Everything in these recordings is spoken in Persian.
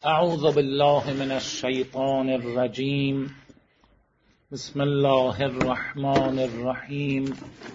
اعوذ بالله من الشیطان الرجیم. بسم الله الرحمن الرحیم.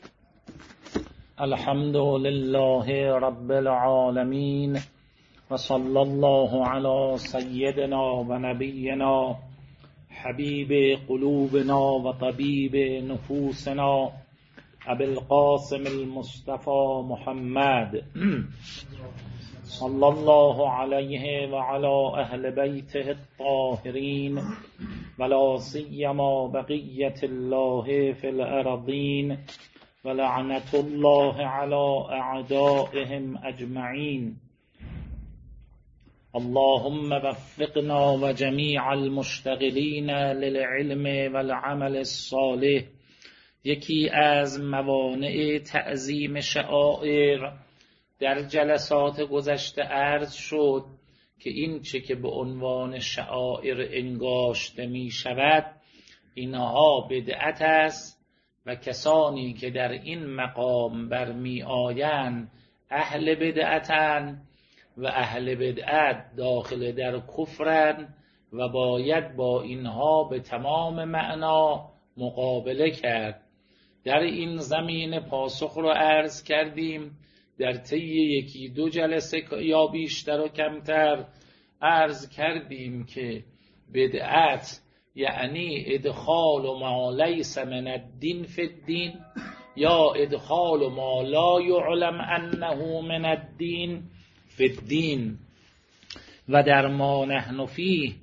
الحمد لله رب العالمین و صلی الله علی سیدنا و نبینا حبیب قلوبنا و طبیب نفوسنا ابی القاسم المصطفى محمد صلی الله علیه و علی اهل بیته الطاهرین ولا سیما بقیة الله فی الارضین ولعنة الله علی اعدائهم اجمعین. اللهم وفقنا و جمیع المشتغلین للعلم والعمل الصالح. یکی از موانع تعظیم شعائر در جلسات گذشته عرض شد که این چه که به عنوان شعائر انگاشته می شود اینها بدعت است و کسانی که در این مقام برمی آیند اهل بدعتند و اهل بدعت داخل در کفرند و باید با اینها به تمام معنا مقابله کرد. در این زمینه پاسخ رو عرض کردیم. در طی یکی دو جلسه یا بیشتر و کمتر عرض کردیم که بدعت یعنی ادخال ما لیس من الدین فی الدین یا ادخال ما لا یعلم انه من الدین فی الدین. و در ما نحن فیه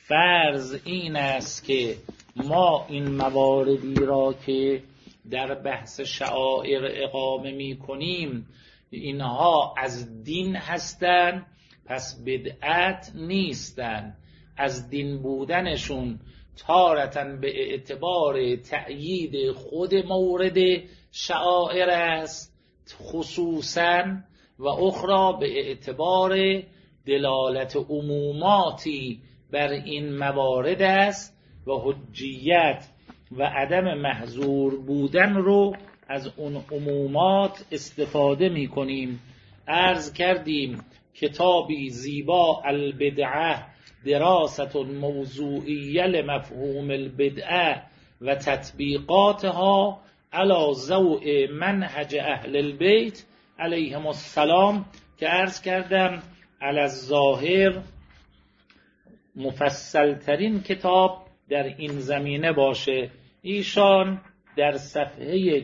فرض این است که ما این مواردی را که در بحث شعائر اقامه می کنیم اینها از دین هستند، پس بدعت نیستند. از دین بودنشون تارتاً به اعتبار تأیید خود مورد شعائر است خصوصاً و اخرى به اعتبار دلالت عموماتی بر این موارد است و حجیت و عدم محظور بودن رو از اون عمومات استفاده می کنیم. عرض کردیم کتابی زیبا البدعه دراست موضوعیه لمفهوم البدعه و تطبیقاتها علی ضوء منهج اهل البیت علیهم السلام که عرض کردم علی الظاهر مفصل ترین کتاب در این زمینه باشه. ایشان در صفحه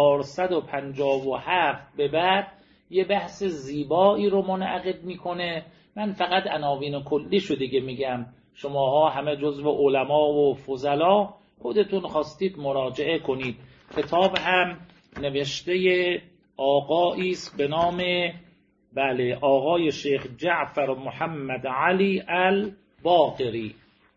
457 به بعد یه بحث زیبایی رو منعقد میکنه. من فقط عناوین کلیشو دیگه میگم، شماها همه جزو علما و فضلا خودتون خواستید مراجعه کنید. کتاب هم نوشته آقایی است به نام آقای شیخ جعفر محمد علی الباقری.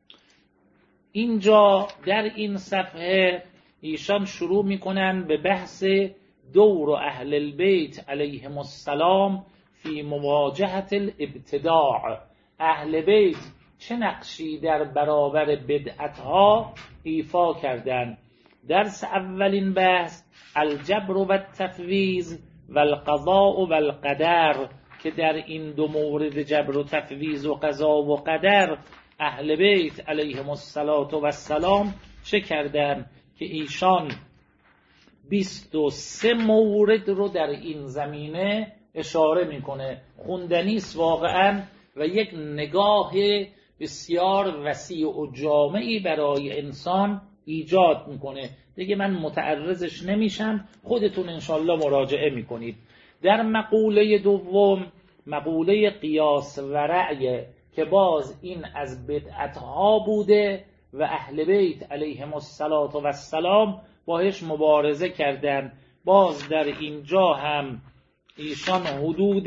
اینجا در این صفحه ایشان شروع میکنن به بحث دور اهل البیت علیهم السلام فی مواجهة الابتداع. اهل بیت چه نقشی در برابر بدعتها ایفا کردند. درس اولین بحث الجبر و التفویض و القضاء و القدر که در این دو مورد جبر و تفویض و قضا و قدر اهل بیت علیهم السلام چه کردند که ایشان 23 مورد رو در این زمینه اشاره میکنه. خوندنیست واقعا و یک نگاه بسیار وسیع و جامعی برای انسان ایجاد میکنه. دیگه من متعرضش نمیشم، خودتون انشالله مراجعه میکنید. در مقوله دوم مقوله قیاس و رأی که باز این از بدعتها بوده و اهل بیت علیهم السلام باهاش مبارزه کردن. باز در اینجا هم ایشان حدود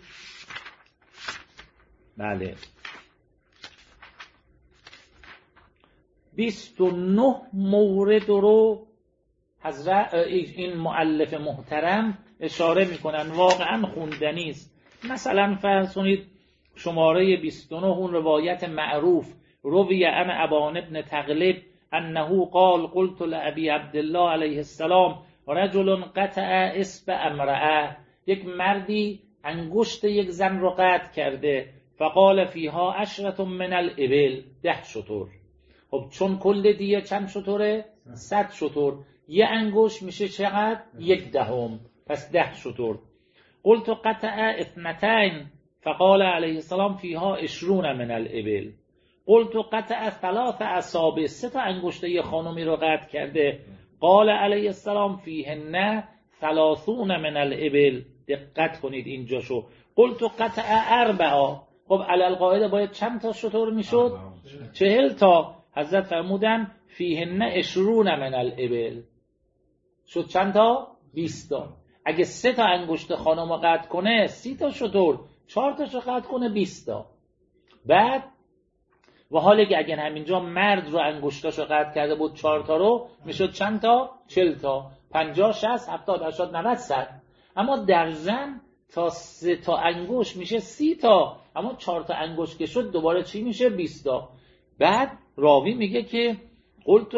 29 مورد رو حضرت این مؤلف محترم اشاره میکنن. واقعا خوندنی است. مثلا فرض کنید شماره 29 اون روایت معروف روی عن ابان ابن تغلب انه قال قلت لابی عبدالله علیه السلام رجل قطع اصبع امرأه. یک مردی انگشت یک زن رو قطع کرده. فقال فیها 10 من الابل، 10 شتر. خب چون کل دیه چند شتره؟ 100 شتر. یه انگشت میشه چقدر؟ 1/10، پس 10 شتر. قلت قطع 2، فقال علیه السلام فیها 20 من الابل. قلت قطع 3 اصابع، 3 انگشت یه خانومی رو قطع کرده. قال علیه السلام فیهن 30 من الابل. دقت کنید اینجاشو. قلت قطع 4. خب علالقاعده باید چند تا شتر میشد؟ 40 تا. حضرت فرمودن فیهن 20 من الابل. شد چند تا؟ 20 تا. اگه 3 تا انگشت خانم رو قطع کنه 30 تا شتر، 4 تاشو قطع کنه 20 تا. بعد و حالی که اگه همینجا مرد رو انگشتاشو قطع کرده بود 4 تا رو، میشد چند تا؟ 40 تا. 50 60 70 80 90 100. اما در زن تا 3 تا انگشت میشه 30 تا، اما 4 تا انگشت که شد دوباره چی میشه؟ 20 تا. بعد راوی میگه که قلت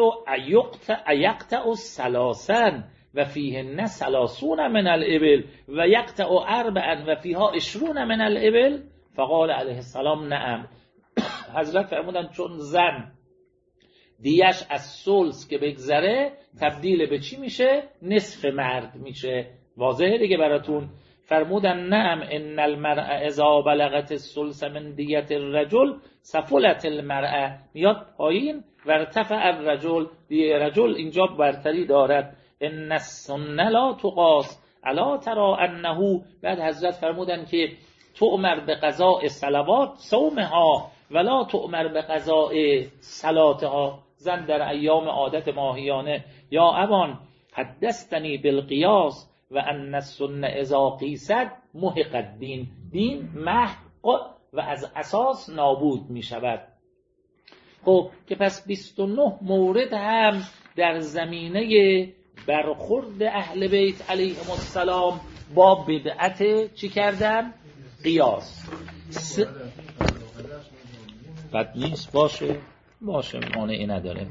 ایقطع 3 و فیهن 30 من الابل و یقطع 4 و فیها 20 من الابل. فقال علیه السلام نعم. حضرت فرمودن چون زن دیش از ثلث که بگذره تبدیل به چی میشه؟ نصف مرد میشه. واضحه دیگه براتون. فرمودن نعم ان المرأة اذا بلغت الثلث من دیت الرجل سفلت المرأة. میاد پایین و ارتفع الرجل، دیه رجل اینجا برتری دارد. ان السنه لا تقاس الا ترى انه. بعد حضرت فرمودن که تؤمر به قضاء صلوات صومها ولا تؤمر به قضاء صلاتها. زن در ایام عادت ماهیانه یا ابان حدثتنی بالقیاس و ان السنه اذا قیست محق الدین. دین محق و از اساس نابود می شود. خب که پس 29 مورد هم در زمینه برخورد اهل بیت علیهم السلام با بدعت چی کردن؟ قیاس. بد نیست، باشه مانعی نداره.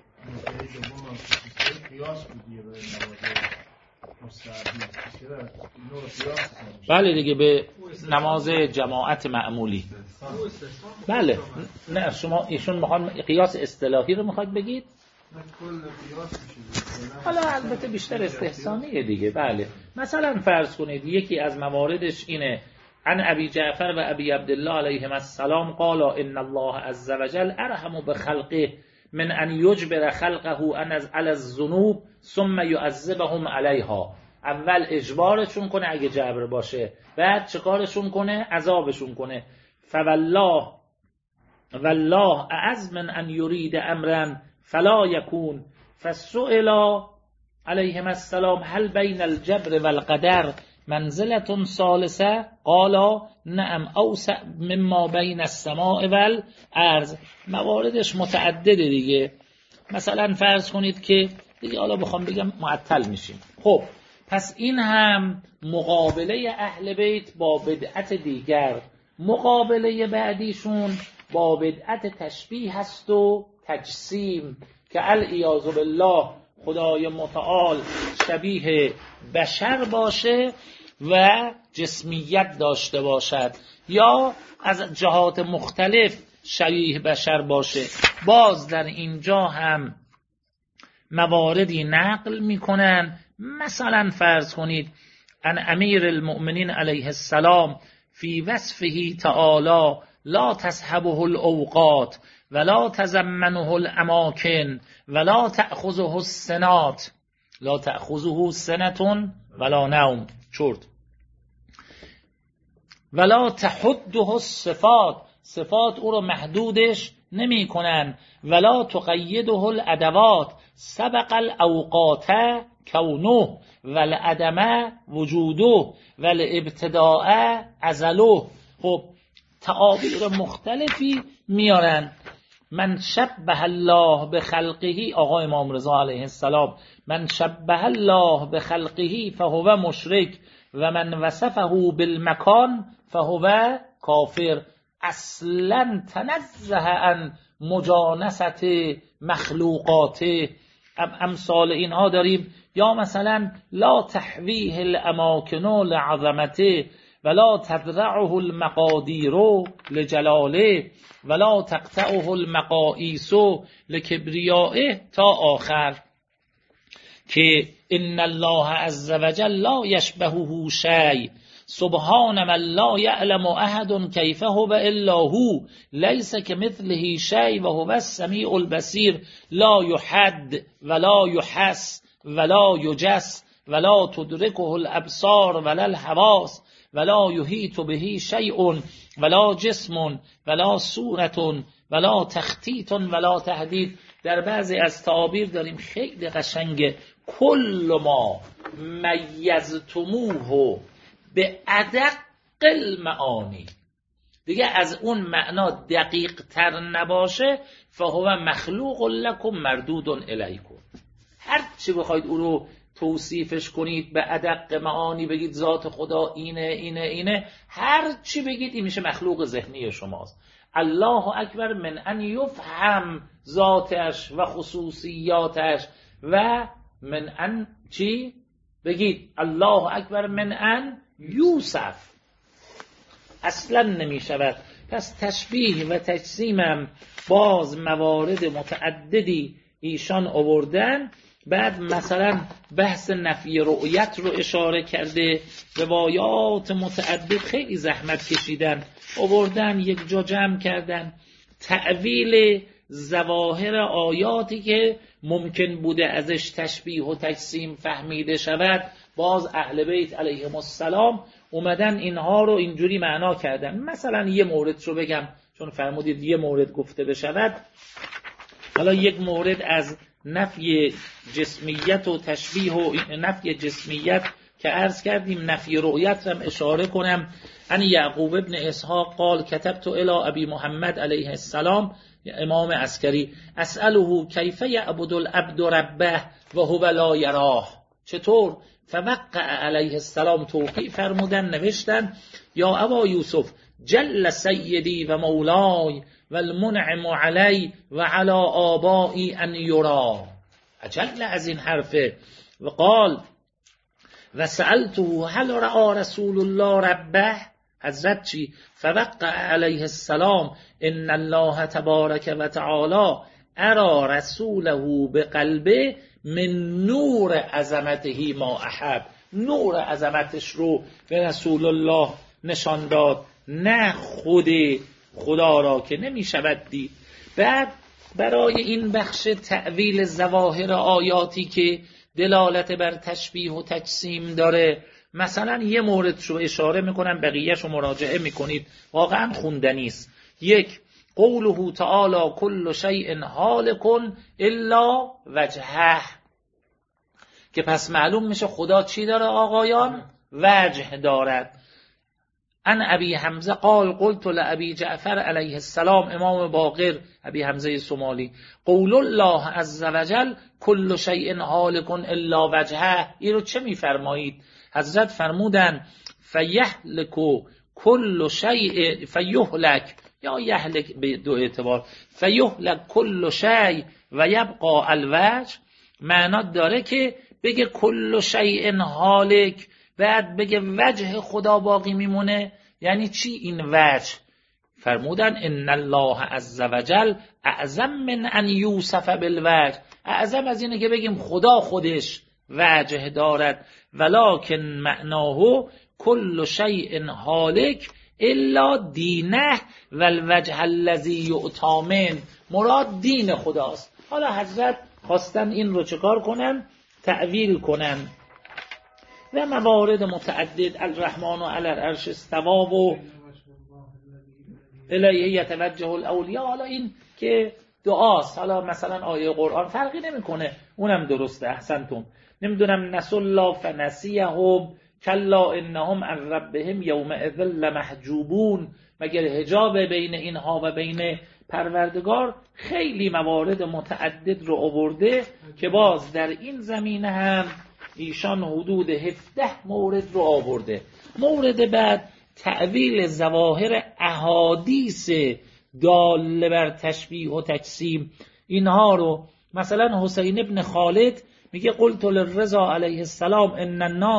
بله دیگه به نماز جماعت معمولی. بله نه شما ایشون میخوان قیاس اصطلاحی رو میخواد بگید؟ حالا البته بیشتر استحسانیه دیگه. بله مثلا فرض کنید یکی از مواردش اینه عن ابی جعفر و ابی عبدالله علیهم السلام قال ان الله عز وجل ارحم بخلقه من ان یجبر خلقه علی الذنوب ثم یعذبهم علیها. اول اجبارشون کنه اگه جبر باشه، بعد چه کارشون کنه؟ عذابشون کنه. والله اعز من ان یرید امرا فلا یکون. فسئل علیهم السلام هل بین الجبر والقدر منزلة ثالثه؟ قال نعم اوسع مما بین السماء والارض. مواردش متعدده دیگه. مثلا فرض کنید که دیگه حالا بخوام بگم معطل میشیم. خب پس این هم مقابله اهل بیت با بدعت دیگر. مقابله بعدیشون با بدعت تشبیه هست و تجسیم که العیاذ بالله خدای متعال شبیه بشر باشه و جسمیت داشته باشد یا از جهات مختلف شبیه بشر باشه. باز در اینجا هم مواردی نقل میکنن. مثلا فرض کنید ان امیر المؤمنین علیه السلام فی وصفه تعالی لا تصحبه الاوقات ولا تزمنه الاماکن ولا تأخذه السنات. لا تأخذه سنة ولا نوم چرت. ولا تحده الصفات، صفات او رو محدودش نمی کنن. ولا تقیده الادوات سبق الاوقات کونه والعدم وجوده والابتداء ازله. خب تعابیر مختلفی میارن. من شبه الله بخلقه، آقا امام رضا علیه السلام، من شبه الله بخلقه فهو مشرک و من وصفه بالمکان فهو کافر. اصلا تنزه عن مجانست مخلوقات. امثال اینها داریم. یا مثلا لا تحویه الاماکن لعظمته ولا تذرعه المقادیر لجلاله ولا تقطعه المقاییس لکبریائه تا آخر، که ان الله عز وجل لا یشبهه شیء سبحان من لا یعلم احد کیف هو الا هو لیس کمثله شیء و هو السمیع البصیر لا یحد ولا یحس ولا یجس ولا تدرکه الابصار ولا الحواس ولا یحیط به شیء ولا جسم ولا صورة ولا تخطیط ولا تحدید. در بعضی از تعابیر داریم خیلی قشنگه، کل ما میزتموه به ادق المعانی، دیگه از اون معنا دقیق تر نباشه، فهو مخلوق لکم مردود الیکم. هر چی بخواید او رو توصیفش کنید به ادق معانی، بگید ذات خدا اینه، هر چی بگید این میشه مخلوق ذهنی شماست. الله اکبر من ان یفهم ذاتش و خصوصیاتش و من ان چی؟ بگید الله اکبر من ان یوسف اصلا نمی شود. پس تشبیه و تجسیمم باز موارد متعددی ایشان آوردن. بعد مثلا بحث نفی رؤیت رو اشاره کرده، روایات متعدد خیلی زحمت کشیدن آوردن، یک جا جمع کردن. تأویل ظواهر آیاتی که ممکن بوده ازش تشبیه و تجسیم فهمیده شود، باز اهل بیت علیهم السلام اومدن اینها رو اینجوری معنا کردن. مثلا یه مورد رو بگم چون فرمودید یه مورد گفته بشود. حالا یک مورد از نفی جسمیت و تشبیه و نفی جسمیت که عرض کردیم، نفی رؤیت هم اشاره کنم. ان یعقوب ابن اسحاق قال کتبت الی ابی محمد علیه السلام، امام عسکری، اسأله کیف یعبد العبد ربه و هو لا یراه، چطور؟ فوقع علیه السلام توقیع فرمودن، نوشتن یا ابا یوسف جل سیدی و مولای و المنعم علی و علی آبائی ان یرا، اجل از این حرفه. و قال و سألته هل رأى رسول الله ربه، حضرت چی؟ فوقع علیه السلام ان الله تبارک و تعالی ارى رسوله بقلبه من نور عظمته ما احب، نور عظمتش رو به رسول الله نشان داد، نه خود خدا را که نمی شود دید. بعد برای این بخش تأویل ظواهر آیاتی که دلالت بر تشبیه و تجسیم داره، مثلا یه مورد رو اشاره میکنم، بقیه‌اش رو مراجعه میکنید، واقعا خوندنی است. یک، قوله تعالی کل شیء هالک الا وجهه، که پس معلوم میشه خدا چی داره آقایان؟ وجه دارد. ان ابی حمزه قال قلت لابی جعفر علیه السلام، امام باقر ابی حمزه سومالی، قول الله عز وجل کل شیء هالک الا وجهه، این رو چه میفرمایید؟ حضرت فرمودن فیهلک کل شیء، فیهلک یا یهلک به دو اعتبار، فیهلک کل شیء و یبقى الوجه، معنا داره که بگه کل شیء هالک بعد بگه وجه خدا باقی میمونه. یعنی چی این وجه؟ فرمودن ان الله عز وجل اعظم من ان یوصف بالوجه، اعظم از اینه که بگیم خدا خودش وجه دارد. ولکن معناه کل شیء هالک الا دینه و الوجه الذی یؤتی منه، مراد دین خداست. حالا حضرت خواستن این رو چکار کنن؟ تأویل کنن. و موارد متعدد، الرحمن و علی العرش استوا و الیه یتوجه الاولیاء، حالا این که دعاست، حالا مثلا آیه قرآن فرقی نمیکنه، اونم درسته، احسنتم. نمیدونم نسوا الله فنسیهم کلا انهم عن ربهم یومئذ لمحجوبون، مگر حجاب بین اینها و بین پروردگار. خیلی موارد متعدد رو آورده که باز در این زمینه هم ایشان حدود 17 مورد رو آورده. مورد بعد تأویل ظواهر احادیث داله بر تشبیه و تجسیم، اینها رو مثلا حسین ابن خالد میگه قلت للرضا علیه السلام ان الناس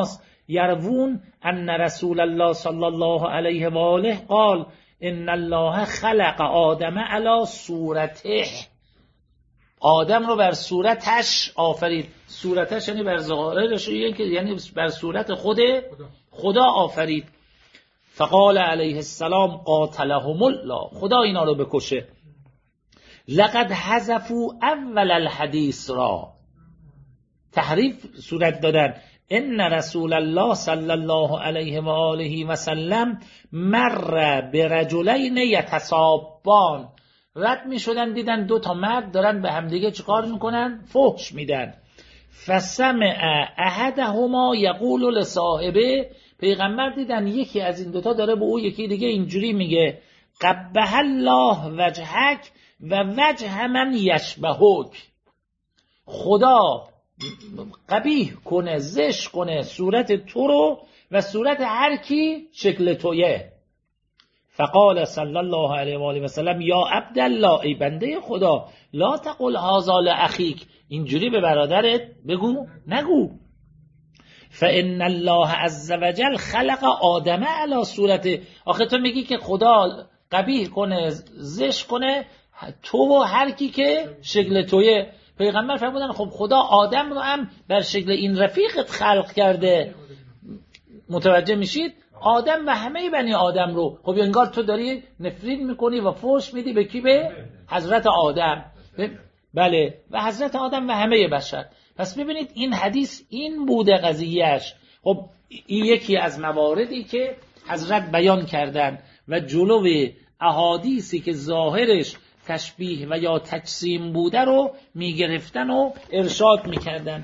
یروون ان رسول الله صلی الله علیه و آله قال ان الله خلق آدم علی صورته، آدم رو بر صورتش آفرید. صورتش یعنی بر ظاهرش، یعنی بر صورت خدا آفرید. فقال علیه السلام قاتلهم الله، خدا اینا رو بکشه. لقد حذفوا اول الحدیث را، تحریف صورت دادن. ان رسول الله صلی الله علیه و آله و سلم مر برجلین یتسابان، رد می شدن دیدن دو تا مرد دارن به همدیگه چیکار میکنن؟ فحش میدن. فسمع احدهما یقول لصاحبه، پیغمبر دیدن یکی از این دوتا داره به او یکی دیگه اینجوری میگه قبح الله وجهک و وجه من یشبهک، خدا قبیح کنه، زشت کنه صورت تو رو و صورت هر کی شکل تویه. فقال صلی الله علیه و آله و سلم یا عبدالله، ای بنده خدا، لا تقل هذا لاخیک، اینجوری به برادرت بگو نگو. فان الله عز وجل خلق آدم علی صورته، آخه تو میگی که خدا قبیح کنه زشت کنه تو و هر کی که شکل تویه. پیغمبر فرمودن خب خدا آدم رو هم بر شکل این رفیقت خلق کرده، متوجه میشید؟ آدم و همه بنی آدم رو، خب انگار تو داری نفرین میکنی و فحش میدی به کی؟ به حضرت آدم. بله، و حضرت آدم و همه بشر. پس ببینید این حدیث این بوده قضیهش. خب این یکی از مواردی که حضرت بیان کردن و جلوی احادیثی که ظاهرش تشبیه و یا تجسیم بوده رو میگرفتن و ارشاد میکردن.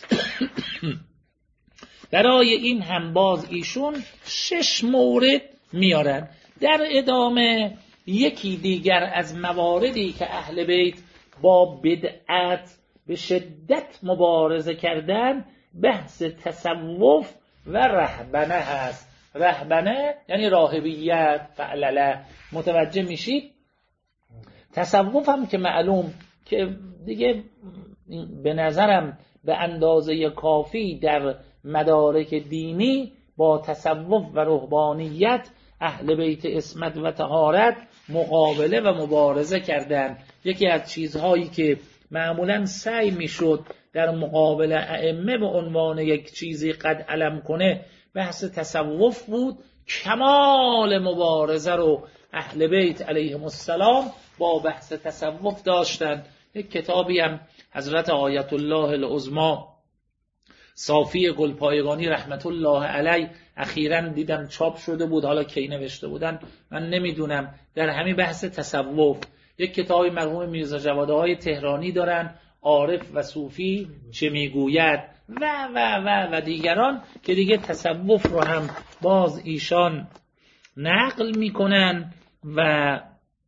برای این هم باز ایشون 6 مورد میارن. در ادامه یکی دیگر از مواردی که اهل بیت با بدعت به شدت مبارزه کردن بحث تصوف و رهبنه هست. رهبنه یعنی راهبیت، فعلله، متوجه میشید؟ تصوف هم که معلوم که دیگه به نظرم به اندازه کافی در مدارک دینی با تصوف و رهبانیت اهل بیت عصمت و طهارت مقابله و مبارزه کردن. یکی از چیزهایی که معمولا سعی میشد در مقابل ائمه به عنوان یک چیزی قد علم کنه بحث تصوف بود. کمال مبارزه رو اهل بیت علیهم السلام با بحث تصوف داشتن. یک کتابی هم حضرت آیت الله العظمی صافی گلپایگانی رحمت الله علیه اخیراً دیدم چاپ شده بود، حالا کی نوشته بودن من نمیدونم، در همین بحث تصوف. یک کتابی مرحوم میرزا جوادهای تهرانی دارن، عارف و صوفی چه میگوید و دیگران که دیگه تصوف رو هم باز ایشان نقل میکنن و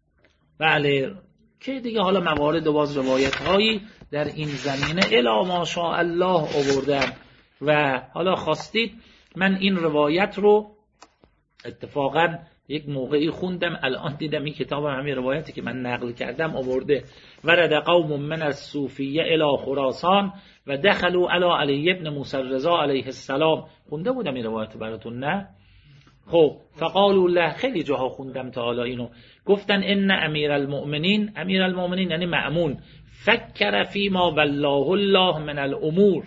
بله که دیگه حالا موارد و باز روایت هایی در این زمینه الا ماشاء الله آوردن. و حالا خواستید من این روایت رو اتفاقا یک موقعی خوندم، الان دیدم این کتاب همین روایتی که من نقل کردم آورده. ورد قوم من الصوفیه الی خراسان و دخلوا علی علی ابن موسی الرضا علیه السلام. خونده بودم این روایت براتون نه؟ خب فقالوا له، خیلی جاها خوندم تا حالا اینو، گفتن ان امیرالمؤمنین، امیرالمؤمنین یعنی مأمون، فکر فی ما والله الله من الامور،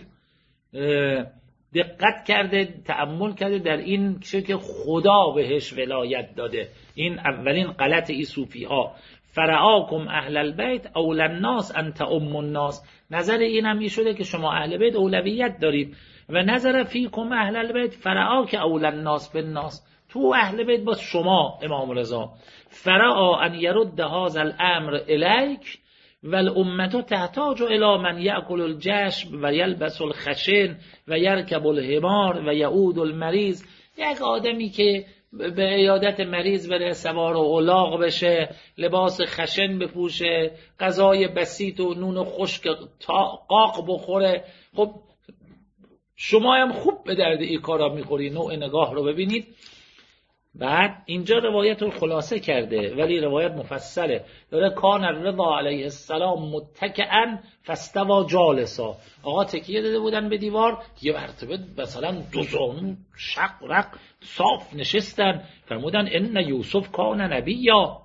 دقت کرده تأمل کرده در این چیزی که خدا بهش ولایت داده. این اولین غلط ای صوفی ها. فرعاکم اهل البیت اول الناس انت ام الناس، نظر این هم شده که شما اهل بیت اولویت دارید. و نظر فیکم اهل البیت فرعاک اول الناس بالناس، تو اهل بیت با شما امام رضا. فرعا ان یرد هذا الامر الیک والامه تحتاج الى من یاکل الجشم و یلبس الخشن و یرکب الحمار و یعود المریض. یک آدمی که به عیادت مریض بره، سوار الاغ بشه، لباس خشن بپوشه، غذای بسیط و نون خشک قاق بخوره. خب شما هم خوب به درد این کارا میخوری. نوع نگاه رو ببینید. بعد اینجا روایت رو خلاصه کرده ولی روایت مفصله، داره کان الرضا علیه السلام متکئا فاستوى جالسا. آقا تکیه داده بودن به دیوار، یه مرتبه مثلا دو زانو شق صاف نشستن، فرمودن ان یوسف کان نبیا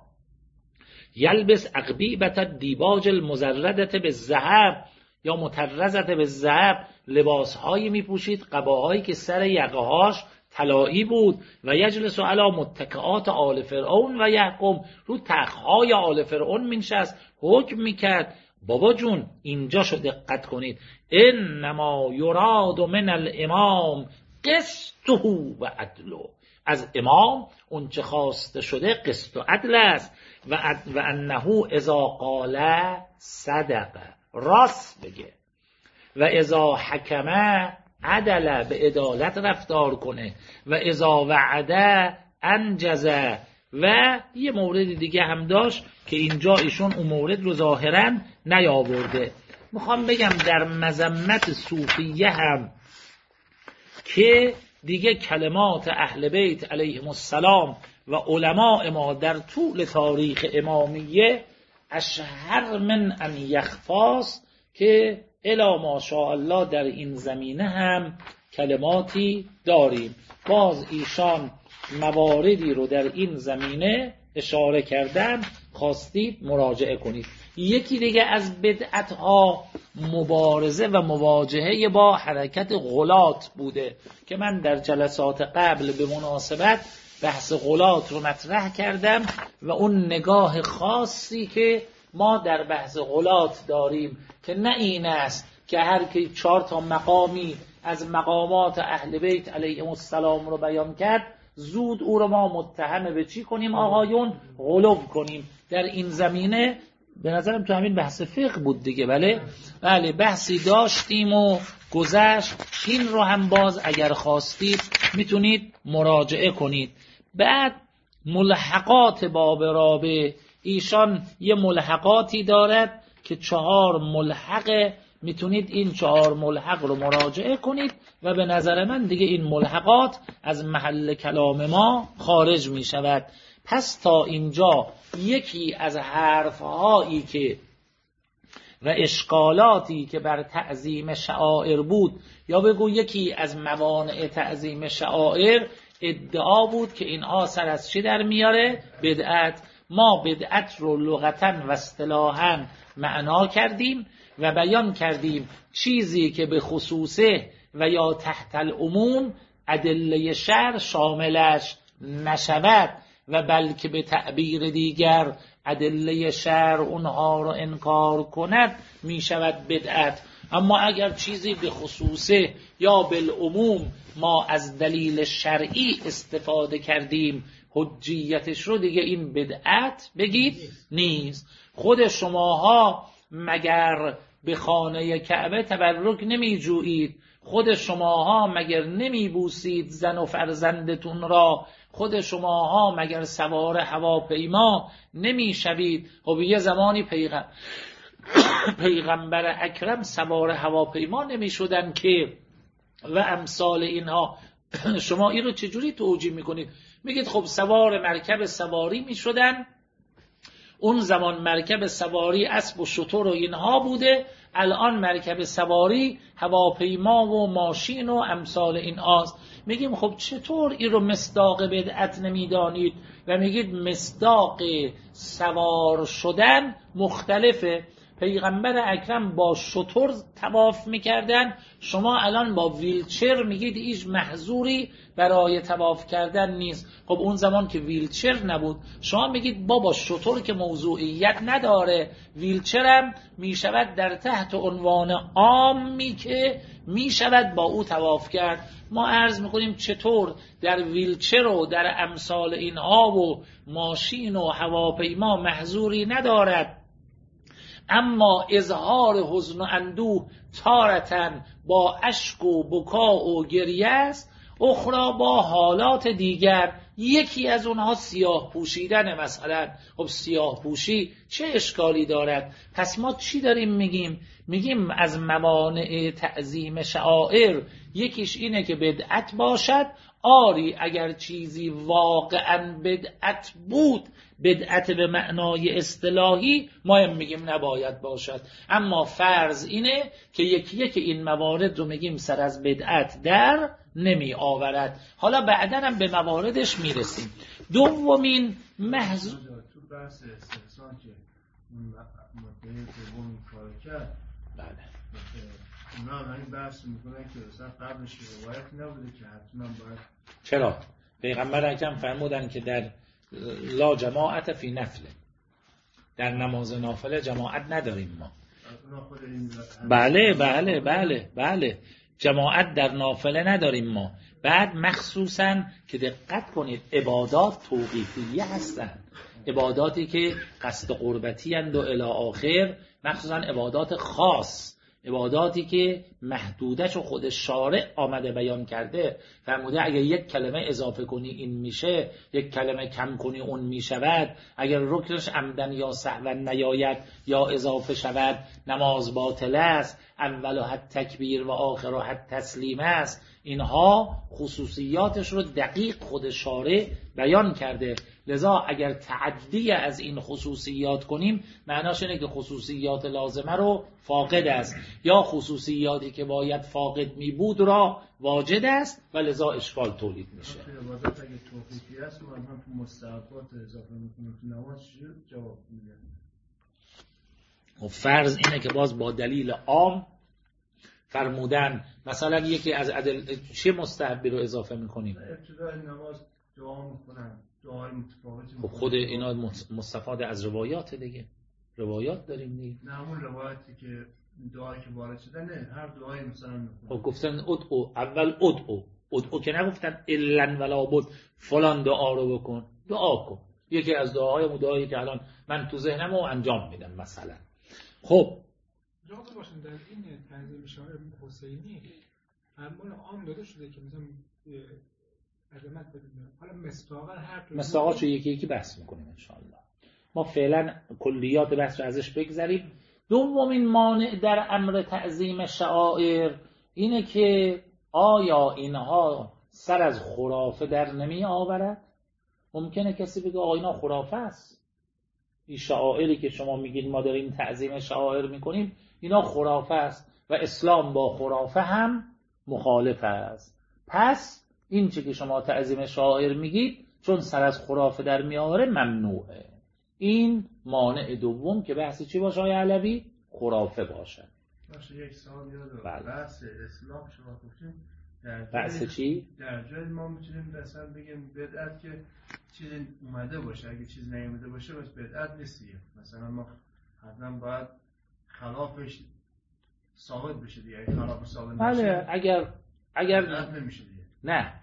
یلبس اقبیبت الدیباج المزردة بالذهب یا مطرزة بالذهب، لباسهایی میپوشید، قباهایی که سر یقه‌هاش طلایی بود، و یجلس علی متکئات آل فرعون و یحکم، رو تخت‌های آل فرعون مینشست حکم میکرد. بابا جون اینجا شو دقت کنید، انما یراد من الامام قسطه و عدله، از امام اون چه خواسته شده قسط و عدل است، و انه اذا قال صدق، راست بگه، و اذا حکم عدل، به عدالت رفتار کنه، و اذا وعده انجز. و یه مورد دیگه هم داشت که اینجا ایشون اون مورد رو ظاهرا نیاورده. میخوام بگم در مذمت صوفیه هم که دیگه کلمات اهل بیت علیهم السلام و علماء ما در طول تاریخ امامیه اشهر من ان یخفاست، که الا ماشاءالله در این زمینه هم کلماتی داریم. باز ایشان مواردی رو در این زمینه اشاره کردن، خواستید مراجعه کنید. یکی دیگه از بدعت‌ها مبارزه و مواجهه با حرکت غلات بوده که من در جلسات قبل به مناسبت بحث غلات رو مطرح کردم، و اون نگاه خاصی که ما در بحث غلات داریم که نه این است که هر کی 4 تا مقامی از مقامات اهل بیت علیهم السلام رو بیان کرد زود او رو ما متهم به چی کنیم آقایون؟ غلو کنیم. در این زمینه به نظرم تو همین بحث فقه بود دیگه، بله بحثی داشتیم و گذشت، این رو هم باز اگر خواستید میتونید مراجعه کنید. بعد ملحقات باب رابع، ایشان یه ملحقاتی دارد که 4 ملحقه، میتونید این 4 ملحق رو مراجعه کنید و به نظر من دیگه این ملحقات از محل کلام ما خارج می شود. پس تا اینجا یکی از حرفهایی که و اشکالاتی که بر تعظیم شعائر بود، یا بگو یکی از موانع تعظیم شعائر ادعا بود که اینها سر از چی در میاره؟ بدعت. ما بدعت رو لغتاً و اصطلاحاً معنا کردیم و بیان کردیم چیزی که به خصوصه و یا تحت العموم ادله شرع شاملش نشود و بلکه به تعبیر دیگر ادله شرع اونها رو انکار کند می شود بدعت. اما اگر چیزی به خصوصه یا بالعموم ما از دلیل شرعی استفاده کردیم حجیتش رو دیگه این بدعت بگید نیست. خود شماها مگر به خانه کعبه تبرک نمی جویید؟ خود شماها مگر نمی بوسید زن و فرزندتون را؟ خود شماها مگر سوار هواپیما نمی شوید؟ خب یه زمانی پیغمبر اکرم سوار هواپیما نمی شدن که، و امثال اینها. شما این رو چجوری توجیه می کنید؟ میگید خب سوار مرکب سواری می شدن، اون زمان مرکب سواری اسب و شتر و اینها بوده، الان مرکب سواری هواپیما و ماشین و امثال این هاست. میگیم خب چطور این رو مصداق بدعت نمیدانید و میگید مصداق سوار شدن مختلفه؟ پیغمبر اکرم با شتر طواف میکردن، شما الان با ویلچر میگید هیچ محظوری برای طواف کردن نیست. خب اون زمان که ویلچر نبود، شما میگید با شتر که موضوعیت نداره، ویلچر هم میشود در تحت عنوان عامی که میشود با او طواف کرد. ما عرض میکنیم چطور در ویلچر و در امثال اینها و ماشین و هواپیما محظوری ندارد، اما اظهار حزن و اندوه تارتن با اشک و بکا و گریه است، اخرى با حالات دیگر. یکی از اونها سیاه پوشیدن مثلا. خب سیاه پوشی چه اشکالی دارد؟ پس ما چی داریم میگیم از موانع تعظیم شعائر یکیش اینه که بدعت باشد. آری اگر چیزی واقعا بدعت بود، بدعت به معنای اصطلاحی، ما میگیم نباید باشد. اما فرض اینه که یکی این موارد رو میگیم سر از بدعت در نمی آورد. حالا بعداً هم به مواردش میرسیم. دومین محض تو بحث استحسان که مدعی دوم کار کرد، بله اونا هم این بحث میکنن که اصلا قبلش روایت نبوده که حتما باید. چرا؟ پیغمبر اکرم فرمودن که در لا جماعت فی نفل، در نماز نافله جماعت نداریم ما. بله جماعت در نافله نداریم ما. بعد مخصوصاً که دقت کنید عبادات توقیفیه هستن، عباداتی که قصد قربتی اند و الی آخر، مخصوصاً عبادات خاص، عباداتی که محدودش و خود شارع آمده بیان کرده. فرموده اگر یک کلمه اضافه کنی این میشه، یک کلمه کم کنی اون میشود. اگر رکنش عمدن یا سهوا نیاید یا اضافه شود نماز باطل است. اولها تکبیر و آخرها تسلیم است. اینها خصوصیاتش رو دقیق خود شارع بیان کرده. لذا اگر تعدی از این خصوصیات کنیم معناش اینه که خصوصیات لازمه رو فاقد است، یا خصوصیاتی که باید فاقد می بود را واجد است و لذا اشکال تولید میشه. عبادت اگه توقیفی است ما هم تو مستحبات اضافه میکنیم تو نماز جواب میده. و فرض اینه که باز با دلیل عام فرمودن مثلا یکی از چه مستحبی رو اضافه میکنیم؟ ابتدای نماز دعا میکنن، دعای متفاوتی. خب خود اینا مستفاده از روایات دیگه، روایات داریم دیگه. نه همون روایتی که دعایی که وارد شده، نه هر دعایی مثلا میکنن. خب گفتن ادعو، اول ادعو که نگفتن الا ولا بد فلان دعا رو بکن، دعا کن. یکی از دعاهای دعایی که الان من تو ذهنم رو انجام میدم مثلا. خب جواب باشن در این تنظیم شاعر حسینی فرمان عام داده شده که مثلا عظمت بدیم. حالا مستاقا هر مستاقاشو یکی بحث میکنیم انشاءالله. ما فعلا کلیات بحث رو ازش بگذاریم. دومین مانع در امر تعظیم شعائر اینه که آیا اینها سر از خرافه در نمی آورد؟ ممکنه کسی بگه آیا اینا خرافه است، این شعائری که شما میگید ما داریم تعظیم شعائر میکنیم اینا خرافه است و اسلام با خرافه هم مخالف است. پس این چی که شما تعظیم شعائر میگید چون سر از خرافه در میاره ممنوعه. این مانع دوم که بحث چی باشه آقای علوی؟ خرافه باشه. باشه یک سال یاد بله. بحث اسلام شما گفتیم بحث چی؟ در جای ما میتونیم مثلا بگیم بدعت که چیزی اومده باشه، اگه چیز نیومده باشه بس بدعت نیستیه. مثلا ما حتما باید خلافش ثابت بشه دیگه. اگه خلاف ثابت نشه بله اگر بدعت نمیشه دیگه. نه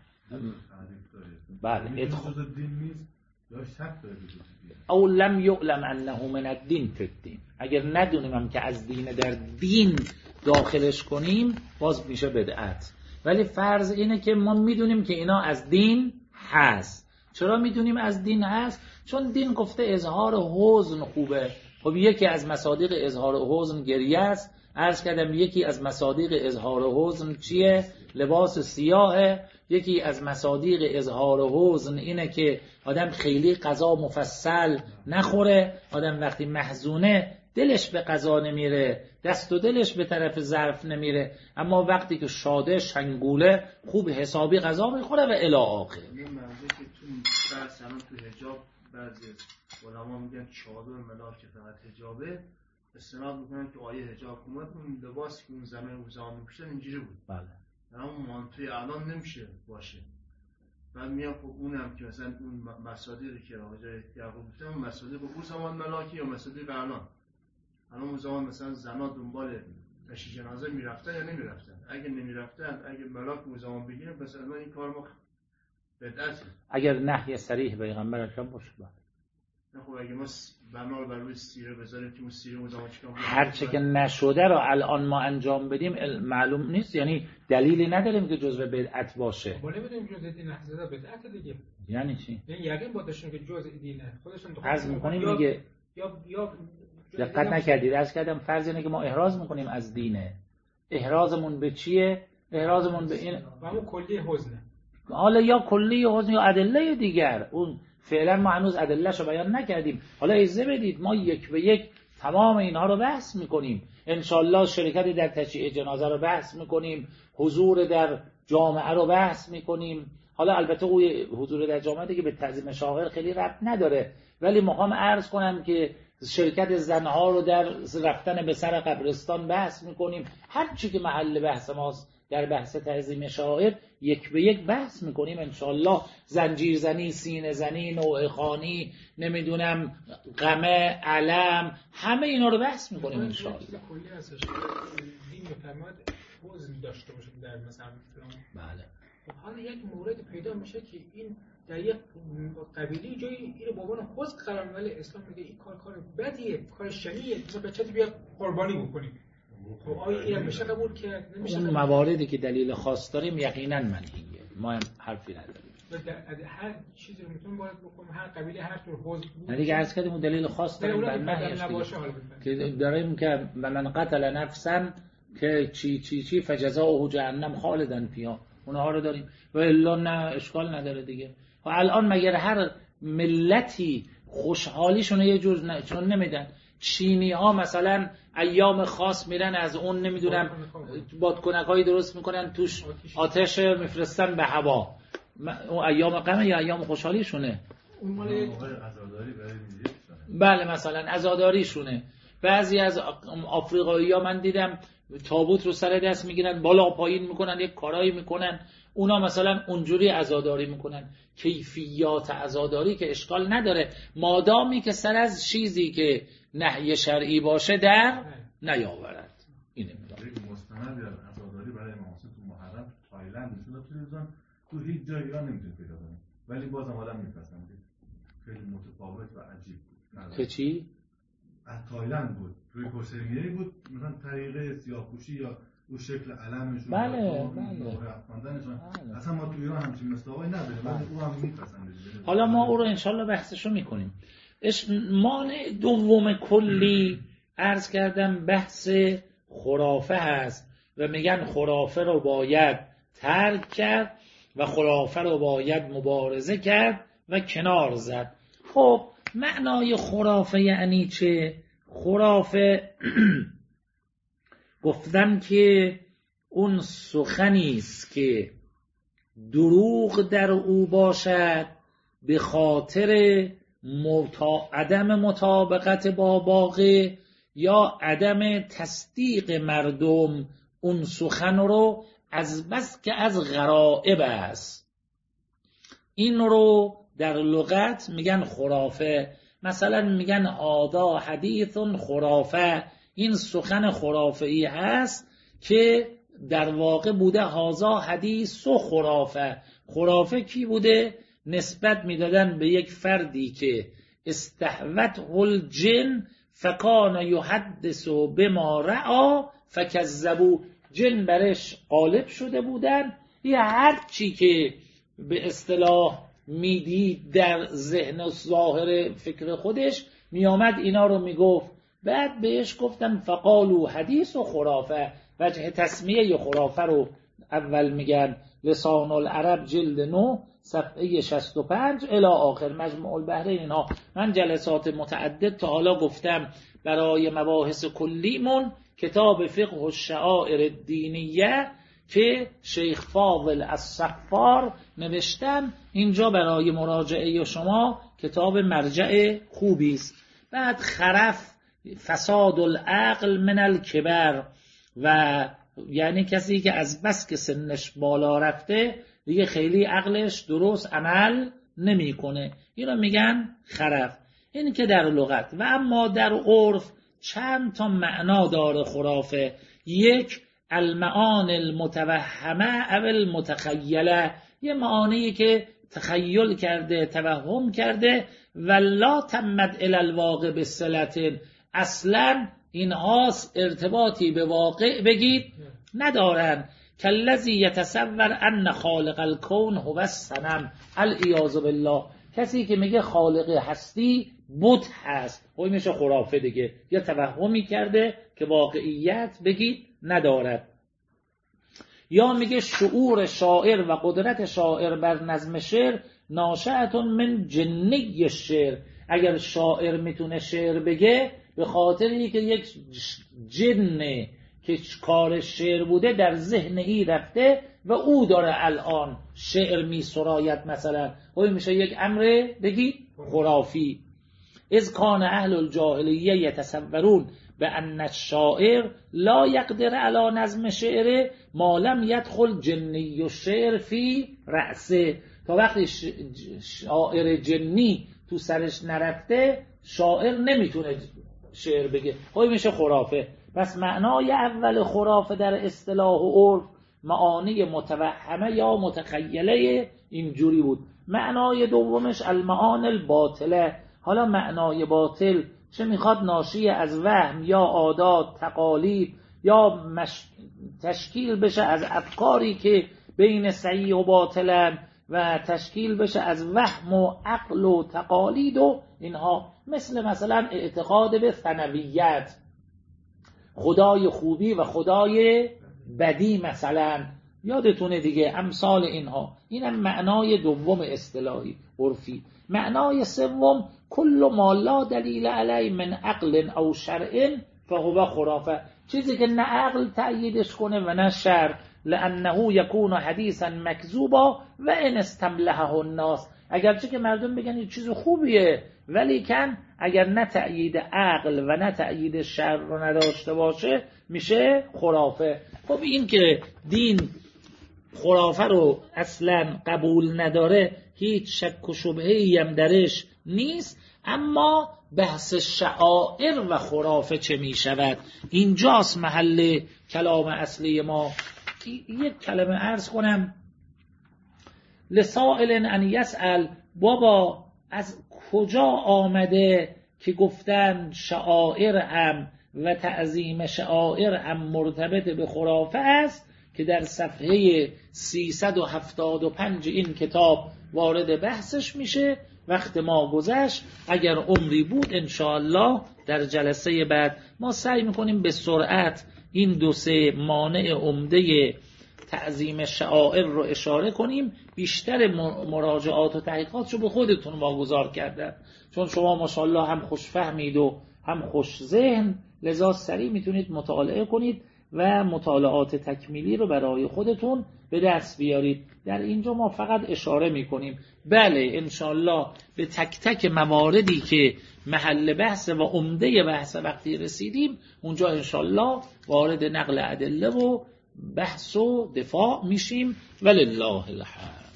بله ادخال دین نیست یا شک داره او لم یعلم انه من الدین فی الدین، اگر ندونیم هم که از دین در دین داخلش کنیم باز میشه بدعت. ولی فرض اینه که ما میدونیم که اینا از دین هست. چرا میدونیم از دین هست؟ چون دین گفته اظهار حزن خوبه. خب یکی از مصادیق اظهار حزن گریه است. عرض کردم یکی از مصادیق اظهار حزن چیه؟ لباس سیاهه. یکی از مصادیق اظهار حزن اینه که آدم خیلی غذا مفصل نخوره. آدم وقتی محزونه دلش به غذا نمیره، دست و دلش به طرف ظرف نمیره، اما وقتی که شاده شنگوله خوب حسابی غذا میخوره و الی آخر. این موضوع که تو بحث الان تو حجاب بعضی علما میگن شاده و ملاک که فقط حجابه، استناد میکنن که آیه حجاب اومد اون لباسی که اون زمین و زمان میپوشن اینجوری بود. بله. اما منطقی الان نمیشه باشه. بعد میام خب اونم که مثلا اون مصادیقی که آقای یعقوب گفتن اون مصادیق اون زمان ملاکی یا مصادیق الان اون زمان مثلا زنا دنبال تشییع جنازه میرفتن یا نمیرفتن؟ اگه نمیرفتن، اگه ملاک اون زمان بگیرن پس این کار ما بدعته. اگر نهی صریح پیغمبر اکرم باشه. خب اگه ما بنا رو بر روی سیره بذاریم که اون سیره اون زمان چیکار هر چه که نشده رو الان ما انجام بدیم معلوم نیست، یعنی دلیلی نداریم که جزء بدعت باشه. ما نمیدونیم جزء دین نحزده بدعت دیگه. یعنی چی؟ یعنی یقین با داشتیم که جزء دینه خودشون عرض می‌کنیم دیگه. یا دقت نکردید، عرض کردم فرض اینه که ما احراز می‌کنیم از دینه. احرازمون به چیه؟ احرازمون به این همون کلی حزنه. حالا یا کلی حزن یا ادله دیگر، اون فعلا ما هنوز ادله‌شو بیان نکردیم. حالا اجازه بدید ما یک به یک تمام اینها رو بحث می‌کنیم. انشالله شرکت در تشییع جنازه رو بحث می‌کنیم، حضور در جامعه رو بحث می‌کنیم. حالا البته حضور در جامعه دیگه به تعظیم شاغل خیلی ربط نداره، ولی می‌خوام عرض کنم که شرکت زنها رو در رفتن به سر قبرستان بحث می‌کنیم. هر چی که محل بحث ماست در بحث تعظیم شاعر یک به یک بحث میکنیم انشالله. زنجیر زنی، سینه زنی، نوع خوانی، نمیدونم غمه، علم، همه اینا رو بحث میکنیم انشالله. کلی هستش دین میفرماد حزن داشته باشه در مثلا بله. حالا یک مورد پیدا میشه که این در یک قبیله جایی اینو به عنوان حزن قرار میده، ولی اسلام میگه این کار بدیه، کار شنیعه، مثلا بچه‌ت بیا قربانی بکنی. خب آیا این میشه قبول که نمیشه؟ اون مواردی که دلیل خاص داریم یقینا منهیه، ما هم حرفی نداریم. هر چیزی رو میتونیم وارد بکنیم، هر قبیله هر طور حزن بود. نه دیگه عرض کردیم اون دلیل خاص داریم بر نهیش که داریم که من قتل نفسا که چی فجزاؤه جهنم خالدا فیها، اونها رو داریم و الا نه اشکال نداره دیگه. و الان مگر هر ملتی خوشحالیشون یه جور چون نمیدن. چینی ها مثلا ایام خاص میرن از اون نمیدونم بادکنکایی درست میکنن توش آتش میفرستن به هوا، اون ایام غم یا ایام خوشحالیشونه. اون مال عزاداری برای میلیون. بله مثلا عزاداریشونه. بعضی از آفریقایی ها من دیدم تابوت رو سر دست میگیرن بالا پایین میکنن، یک کارایی میکنن، اونا مثلا اونجوری عزاداری میکنن. کیفیات عزاداری که اشکال نداره مادامی که سر از چیزی که نهی شرعی باشه در نیاورد. اینه میگم مستند عزاداری برای امام حسین تو محرم تایلند نشون تلویزیون تو هیچ جایی ایران نمیتونید پیدا کنید، ولی بازم آدم میپسندید. خیلی متفاوت و عجیب بود. که چی؟ از تایلند بود، روی حسینیه بود، مثلا طریقه سیاه‌پوشی یا اون شکل علمشون، بله خواندنشون. اصلا ما تو ایران همچین مصداقی نداریم، ولی او هم میپسنده. حالا ما او رو انشالله بحثشو میکنیم. مانع دوم کلی عرض کردم بحث خرافه هست و میگن خرافه رو باید ترک کرد و خرافه رو باید مبارزه کرد و کنار زد. خب معنای خرافه یعنی چه؟ خرافه گفتن که اون سخنی است که دروغ در او باشد به خاطر عدم مطابقت با واقع یا عدم تصدیق مردم اون سخن رو از بس که از غرائب است. این رو در لغت میگن خرافه. مثلا میگن هذا حدیث خرافه، این سخن خرافه‌ای هست که در واقع بوده هذا حدیث و خرافه. خرافه کی بوده؟ نسبت میدادن به یک فردی که استحوته الجن فکان یحدث بما رأى فکذبوا، جن برش غالب شده بودن، یا هر چی که به اصطلاح میدید در ذهن و ظاهر فکر خودش میامد اینا رو میگفت. بعد بهش گفتن فقالوا حدیث و خرافه. وجه تسمیه خرافه رو اول میگن لسان العرب جلد 9 صفحه 65 الی آخر مجموع البحرین. اینها من جلسات متعدد تا حالا گفتم برای مباحث کلیمون کتاب فقه الشعائر الدینیه که شیخ فاضل الصفار نوشتم، اینجا برای مراجعه شما کتاب مرجع خوبی است. بعد خرف فساد العقل من الکبر، و یعنی کسی که از بس که سنش بالا رفته دیگه خیلی عقلش درست عمل نمیکنه، اینو میگن خرف. این که در لغت. و اما در عرف چند تا معنا داره خرافه. یک المعان المتوهمه او المتخیله، یه معانی که تخیل کرده، توهم کرده ولا تمد الی الواقع بصلت، اصلا اینها ارتباطی به واقع بگید ندارن. کالذی یتصور ان خالق الکون هو الصنم، العیاذ بالله. کسی که میگه خالق هستی بت هست، خب میشه خرافه دیگه، یا توهمی کرده که واقعیت بگید ندارد. یا میگه شعور شاعر و قدرت شاعر بر نظم شعر ناشأة من جنی شعر. اگر شاعر میتونه شعر بگه به خاطری که یک جن که کار شعر بوده در ذهن ای رفته و او داره الان شعر می سراید مثلا، خب میشه یک امر بگید خرافی. اذ کان اهل الجاهلیه یتصورون بان الشاعر لا یقدر علی نظم شعر ما لم یدخل جنی الشعر فی رأسه. تا وقتی شاعر جنی تو سرش نرفته شاعر نمیتونه شعر بگه، خب میشه خرافه. پس معنای اول خرافه در اصطلاح و عرف معانی متوهمه یا متخیله اینجوری بود. معنای دومش المعانی الباطله. حالا معنای باطل چه میخواد ناشی از وهم یا عادات تقالید یا تشکیل بشه از افکاری که بین صحیح و باطلن و تشکیل بشه از وهم و عقل و تقالید و اینها، مثلا اعتقاد به ثنویت، خدای خوبی و خدای بدی مثلا، یادتونه دیگه، امثال اینها. اینم معنای دوم اصطلاحی عرفی. معنای سوم کل ما لا دلیل علی من عقل او شرع فهو خرافه، چیزی که نه عقل تأییدش کنه و نه شرع، لانه یکون حدیثا مکذوبا و ان استملحه الناس. اگرچه که مردم بگن این چیز خوبیه، ولی کن اگر نه تأیید عقل و نه تأیید شرع رو نداشته باشه میشه خرافه. خب این که دین خرافه رو اصلا قبول نداره هیچ شک و شبهه‌ای هم درش نیست. اما بحث شعائر و خرافه چه می شود، اینجاست محل کلام اصلی ما. یک کلمه عرض کنم، لسائل ان یسأل، بابا از کجا آمده که گفتن شعائر هم و تعظیم شعائر هم مرتبط به خرافه است، که در صفحه 375 این کتاب وارد بحثش میشه. وقت ما گذشت، اگر عمری بود انشاءالله در جلسه بعد ما سعی میکنیم به سرعت این دو سه مانع عمده تعظیم شعائر رو اشاره کنیم. بیشتر مراجعات و تحقیقات رو به خودتون واگذار کردم، چون شما ماشاءالله هم خوش فهمید و هم خوش ذهن، لذا سریع میتونید مطالعه کنید و مطالعات تکمیلی رو برای خودتون به دست بیارید. در اینجا ما فقط اشاره میکنیم. بله انشاءالله به تک تک مواردی که محل بحث و عمده بحث وقتی رسیدیم اونجا انشاءالله وارد نقل ادله و بحث و دفاع میشیم. ولله الحمد.